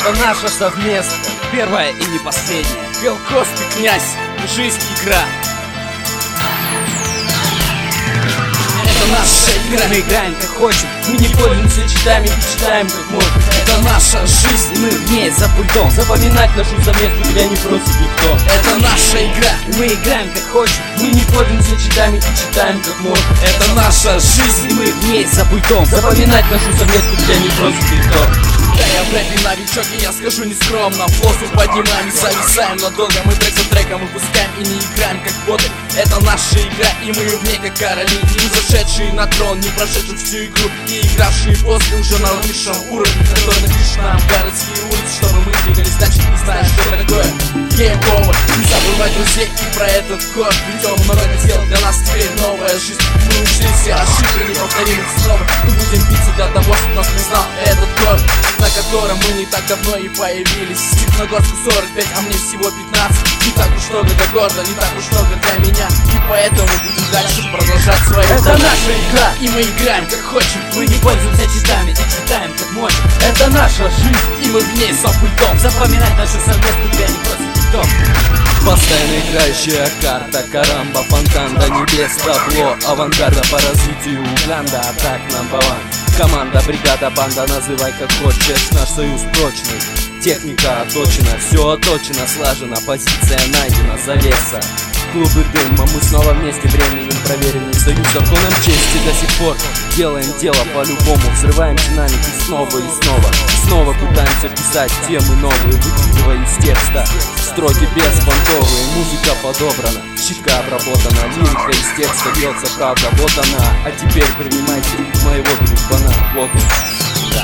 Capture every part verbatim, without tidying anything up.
Это наша совместная, первая и не последняя. Белковский князь, жизнь игра. Это наша игра. Мы играем как хочем, мы не пользуемся читами и читаем как можем. Это наша жизнь, и мы в ней за пультом. Запоминать нашу совместную тебя не просит никто. Это наша игра. Мы играем как хочем, мы не пользуемся читами и читаем как можем. Это наша жизнь, и мы в ней за пультом. Запоминать нашу совместную тебя не просит никто. Да, я в рэпе новичок, и я скажу нескромно. Воздух поднимаем и зависаем надолго. Мы трек за треком выпускаем и не играем как боты. Это наша игра, и мы в ней как короли. Не зашедшие на трон, не прошедшие всю игру, и игравшие после уже на высшем уровне, который напишет нам городские улицы, чтобы мы двигались дальше, не зная, что такое гейм-овер. Не забывай друзей и про этот код, ведь он много сделал для нас, теперь новая жизнь. Мы учились все ошибки, не повторим их снова. Мы будем биться для того, чтобы нас признал этот город, на котором мы не так давно и появились. Степногорску сорок пять, а мне всего пятнадцать. Не так уж много для города, не так уж много для меня, и поэтому будем дальше продолжать свою. Это наша игра, и мы играем как хочем. Мы не пользуемся читами и читаем как можем. Это наша жизнь, и мы в ней за пультом. Запоминать нашу совместную тебя не просит никто. Постоянно играющая карта, карамба, фонтан до небес, табло авангарда по развитию Уганда, атак number one. Команда, бригада, банда, называй как хочешь, наш союз прочный. Техника оточена, все оточено, слажено, позиция найдена, завеса. Клубы дыма, мы снова вместе, временем проверенный союз, законом чести до сих пор. Делаем дело по-любому, взрываем динамики снова и снова. Снова пытаемся писать темы новые, выкидывая из текста строки беспонтовые. Музыка подобрана, щитка обработана, лирика из текста бьется, правда, вот она. А теперь принимайте моего дружбана, вот он. Да.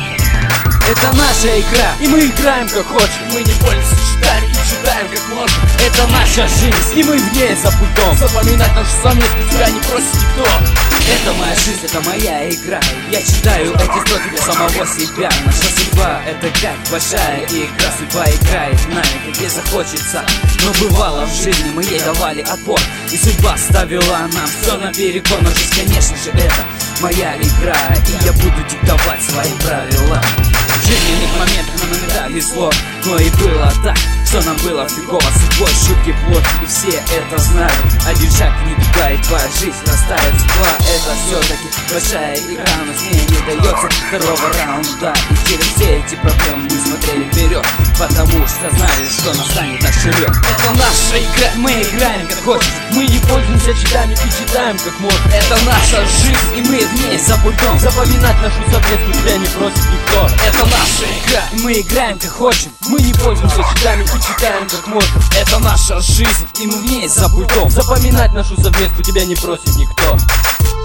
Это наша игра, и мы играем как хочем. Мы не пользуемся читами и читаем как можем. Это наша жизнь, и мы в ней за пультом. Запоминать нашу совместную тебя не просит никто. Это моя жизнь, это моя игра. Я читаю эти строки для самого себя. Наша судьба — это как большая игра. Судьба играет нами, как ей захочется. Но бывало в жизни, мы ей давали отпор, и судьба ставила нам все наперекор. Но жизнь, конечно же, это моя игра, и я буду диктовать свои правила. В жизненных моментах нам иногда везло, но и было так, что нам было фигово. Судьбой шутки, плохи, и все это знают. Один шаг не туда, и твоя жизнь растает. Судьба — это все-таки большая игра, но с ней не дается второго раунда. И через все эти проблемы мы смотрели вперед, потому что знали, что настанет наш черед. Это наша игра, мы играем как хочем. Мы не пользуемся читами и читаем как можем. Это наша жизнь, и мы в ней за пультом. Запоминать нашу совместную тебя не просит никто. Это наша игра, мы играем как хочем. Мы не пользуемся читами и читаем как можем. Это наша жизнь, и мы в ней за пультом. Запоминать нашу совместную тебя не просит никто.